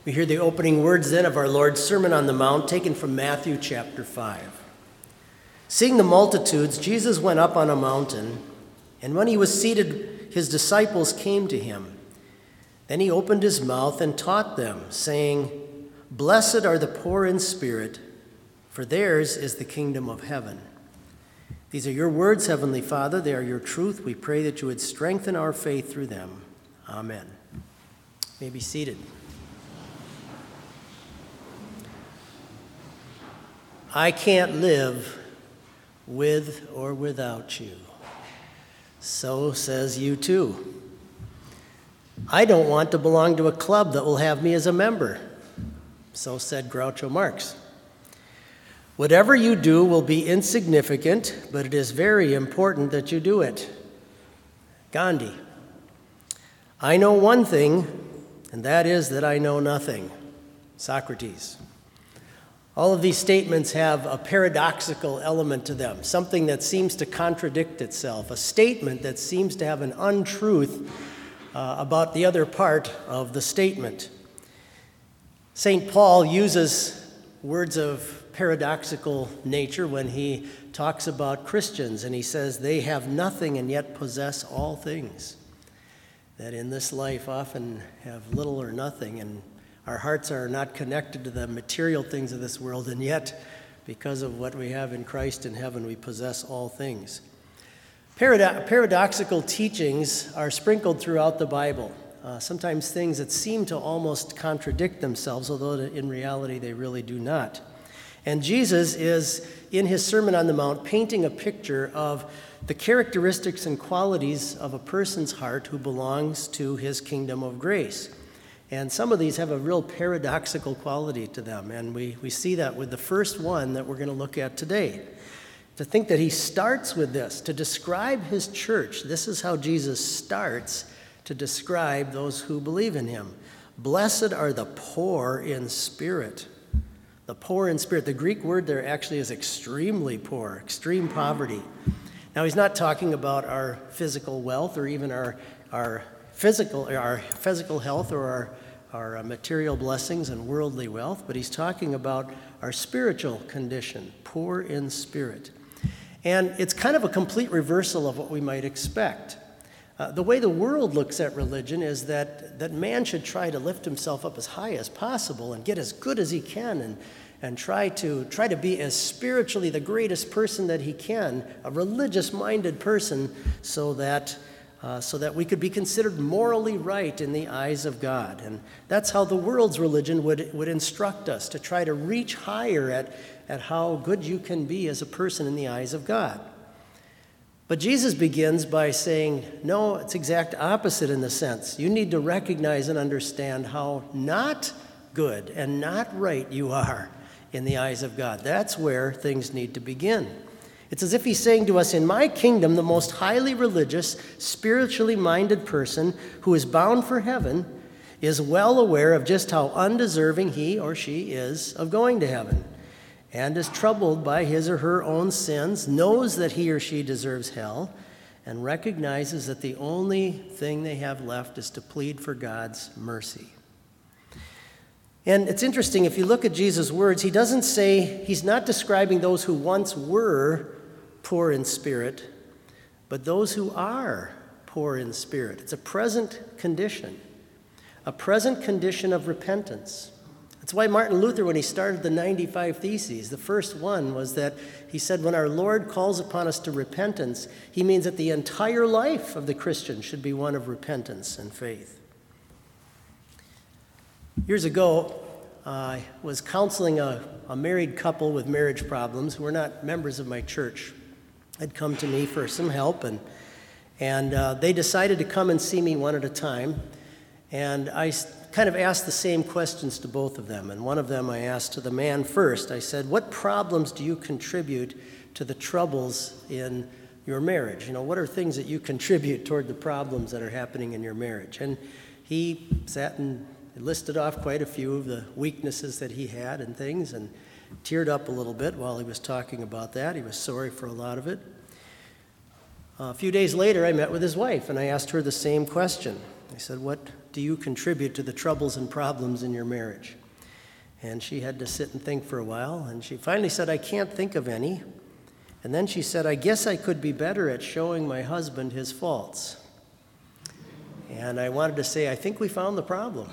We hear the opening words then of our Lord's Sermon on the Mount, taken from Matthew chapter 5. Seeing the multitudes, Jesus went up on a mountain, and when he was seated, his disciples came to him. Then he opened his mouth and taught them, saying, "Blessed are the poor in spirit, for theirs is the kingdom of heaven." These are your words, Heavenly Father. They are your truth. We pray that you would strengthen our faith through them. Amen. You may be seated. I can't live with or without you. So says U2. I don't want to belong to a club that will have me as a member. So said Groucho Marx. Whatever you do will be insignificant, but it is very important that you do it. Gandhi. I know one thing, and that is that I know nothing. Socrates. All of these statements have a paradoxical element to them, something that seems to contradict itself, a statement that seems to have an untruth about the other part of the statement. St. Paul uses words of paradoxical nature when he talks about Christians, and he says they have nothing and yet possess all things. That in this life often have little or nothing, and our hearts are not connected to the material things of this world, and yet, because of what we have in Christ in heaven, we possess all things. Paradoxical teachings are sprinkled throughout the Bible, sometimes things that seem to almost contradict themselves, although in reality they really do not. And Jesus is, in his Sermon on the Mount, painting a picture of the characteristics and qualities of a person's heart who belongs to his kingdom of grace. And some of these have a real paradoxical quality to them, and we see that with the first one that we're going to look at today. To think that he starts with this, to describe his church, this is how Jesus starts to describe those who believe in him. Blessed are the poor in spirit. The poor in spirit. The Greek word there actually is extremely poor, extreme poverty. Now, he's not talking about our physical wealth or even our physical health or our material blessings and worldly wealth, but he's talking about our spiritual condition, poor in spirit. And it's kind of a complete reversal of what we might expect. The way the world looks at religion is that man should try to lift himself up as high as possible and get as good as he can and try to be as spiritually the greatest person that he can, a religious-minded person, so that we could be considered morally right in the eyes of God. And that's how the world's religion would instruct us, to try to reach higher at how good you can be as a person in the eyes of God. But Jesus begins by saying, no, it's exact opposite in the sense. You need to recognize and understand how not good and not right you are in the eyes of God. That's where things need to begin. It's as if he's saying to us, in my kingdom, the most highly religious, spiritually minded person who is bound for heaven is well aware of just how undeserving he or she is of going to heaven, and is troubled by his or her own sins, knows that he or she deserves hell, and recognizes that the only thing they have left is to plead for God's mercy. And it's interesting, if you look at Jesus' words, he doesn't say, he's not describing those who once were poor in spirit, but those who are poor in spirit. It's a present condition of repentance. That's why Martin Luther, when he started the 95 Theses, the first one was that he said, when our Lord calls upon us to repentance, he means that the entire life of the Christian should be one of repentance and faith. Years ago, I was counseling a married couple with marriage problems who were not members of my church. Had come to me for some help, and they decided to come and see me one at a time. And I kind of asked the same questions to both of them. And one of them I asked to the man first. I said, what problems do you contribute to the troubles in your marriage? What are things that you contribute toward the problems that are happening in your marriage? And he sat and listed off quite a few of the weaknesses that he had and things, and teared up a little bit while he was talking about that. He was sorry for a lot of it. A few days later, I met with his wife, and I asked her the same question. I said, what do you contribute to the troubles and problems in your marriage? And she had to sit and think for a while, and she finally said, I can't think of any. And then she said, I guess I could be better at showing my husband his faults. And I wanted to say, I think we found the problem.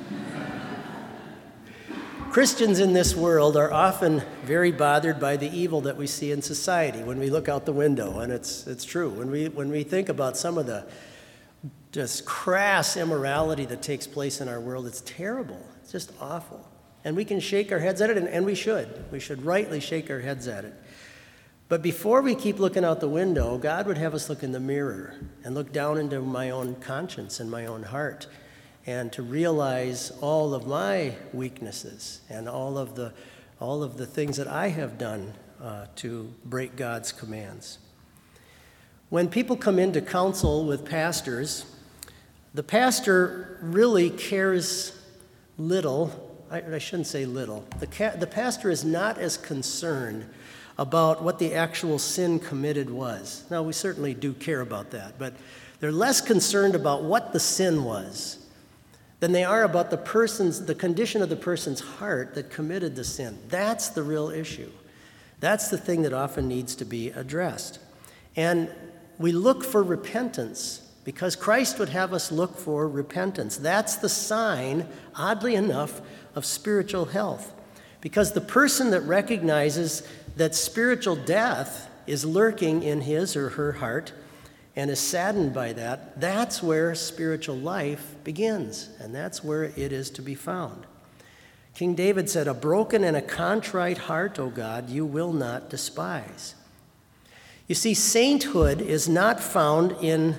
Christians in this world are often very bothered by the evil that we see in society when we look out the window, and it's true. When we think about some of the just crass immorality that takes place in our world, it's terrible. It's just awful. And we can shake our heads at it, and we should. We should rightly shake our heads at it. But before we keep looking out the window, God would have us look in the mirror and look down into my own conscience and my own heart, and to realize all of my weaknesses and all of the things that I have done to break God's commands. When people come into counsel with pastors, the pastor really cares little. I shouldn't say little. The pastor is not as concerned about what the actual sin committed was. Now, we certainly do care about that, but they're less concerned about what the sin was than they are about the condition of the person's heart that committed the sin. That's the real issue. That's the thing that often needs to be addressed. And we look for repentance because Christ would have us look for repentance. That's the sign, oddly enough, of spiritual health. Because the person that recognizes that spiritual death is lurking in his or her heart and is saddened by that, that's where spiritual life begins, and that's where it is to be found. King David said, a broken and a contrite heart, O God, you will not despise. You see, sainthood is not found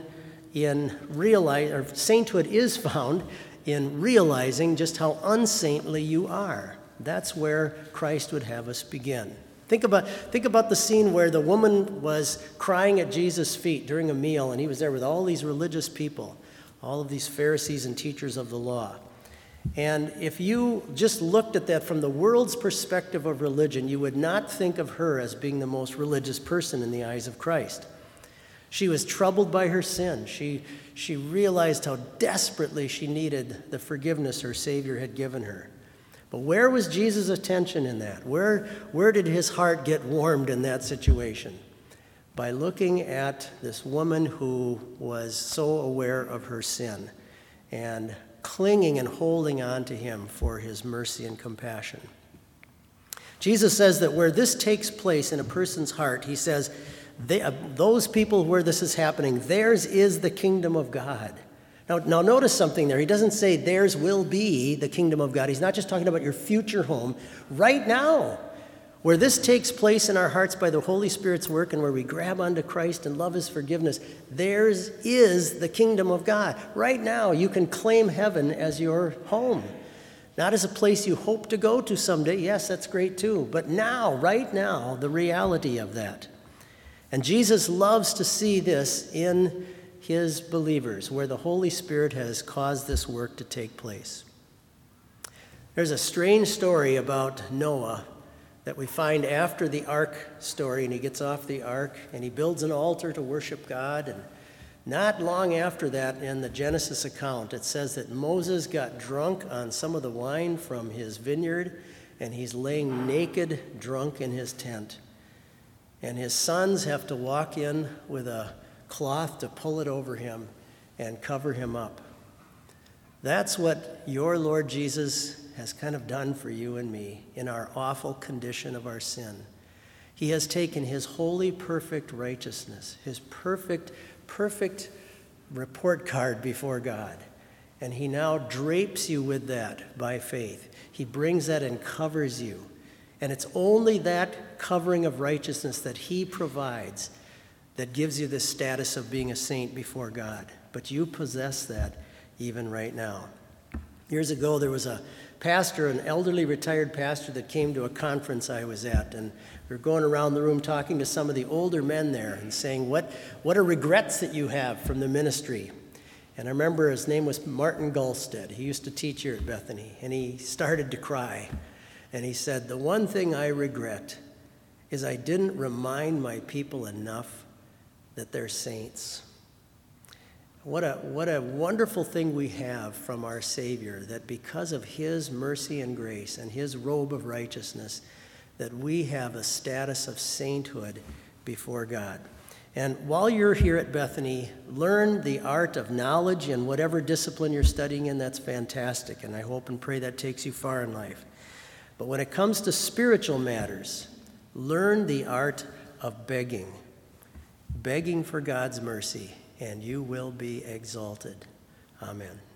sainthood is found in realizing just how unsaintly you are. That's where Christ would have us begin. Think about the scene where the woman was crying at Jesus' feet during a meal, and he was there with all these religious people, all of these Pharisees and teachers of the law. And if you just looked at that from the world's perspective of religion, you would not think of her as being the most religious person in the eyes of Christ. She was troubled by her sin. She realized how desperately she needed the forgiveness her Savior had given her. But where was Jesus' attention in that? Where did his heart get warmed in that situation? By looking at this woman who was so aware of her sin and clinging and holding on to him for his mercy and compassion. Jesus says that where this takes place in a person's heart, he says, those people where this is happening, theirs is the kingdom of God. Now notice something there. He doesn't say theirs will be the kingdom of God. He's not just talking about your future home. Right now, where this takes place in our hearts by the Holy Spirit's work and where we grab onto Christ and love his forgiveness, theirs is the kingdom of God. Right now, you can claim heaven as your home. Not as a place you hope to go to someday. Yes, that's great too. But now, right now, the reality of that. And Jesus loves to see this in his believers, where the Holy Spirit has caused this work to take place. There's a strange story about Noah that we find after the ark story, and he gets off the ark and he builds an altar to worship God. And not long after that, in the Genesis account, it says that Moses got drunk on some of the wine from his vineyard, and he's laying naked, drunk in his tent. And his sons have to walk in with a cloth to pull it over him and cover him up. That's what your Lord Jesus has kind of done for you and me in our awful condition of our sin. He has taken his holy, perfect righteousness, his perfect report card before God, and he now drapes you with that by faith. He brings that and covers you. And it's only that covering of righteousness that he provides that gives you the status of being a saint before God. But you possess that even right now. Years ago, there was a pastor, an elderly retired pastor, that came to a conference I was at. And we were going around the room talking to some of the older men there and saying, what are regrets that you have from the ministry? And I remember his name was Martin Gulstead. He used to teach here at Bethany. And he started to cry. And he said, the one thing I regret is I didn't remind my people enough that they're saints. What a wonderful thing we have from our Savior, that because of his mercy and grace and his robe of righteousness, that we have a status of sainthood before God. And while you're here at Bethany, learn the art of knowledge in whatever discipline you're studying in. That's fantastic, and I hope and pray that takes you far in life. But when it comes to spiritual matters, learn the art of begging for God's mercy, and you will be exalted. Amen.